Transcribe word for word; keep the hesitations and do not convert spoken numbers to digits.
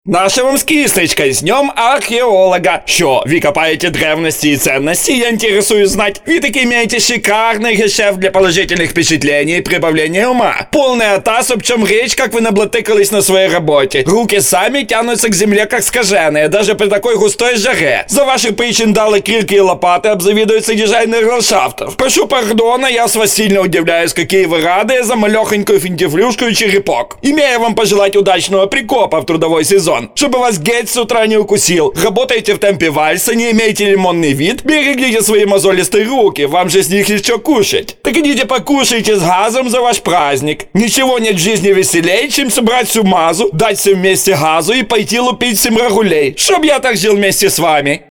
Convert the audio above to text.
Наша вам с кисточкой, с днем археолога. Що, ви копаете древности и ценности? Я интересуюсь знать. Вы таки имеете шикарный гешефт для положительных впечатлений и прибавления ума. Полный атас, об чем речь, как вы наблатыкались на своей работе. Руки сами тянутся к земле, как скаженые, даже при такой густой жаре. За ваши причиндалы, крильки и лопаты обзавидуются дизайнеры ландшафтов. Прошу пардона, я с вас сильно удивляюсь, какие вы рады за малехонькую финтифлюшку и черепок. Имею вам пожелать удачного прикопа в трудовой сезон. Чтобы вас геть с утра не укусил. Работаете в темпе вальса, не имеете лимонный вид, берегите свои мозолистые руки, вам же с них еще кушать. Так идите покушайте с газом за ваш праздник. Ничего нет в жизни веселей, чем собрать всю мазу, дать всем вместе газу и пойти лупить всем рагулей. Чтоб я так жил вместе с вами.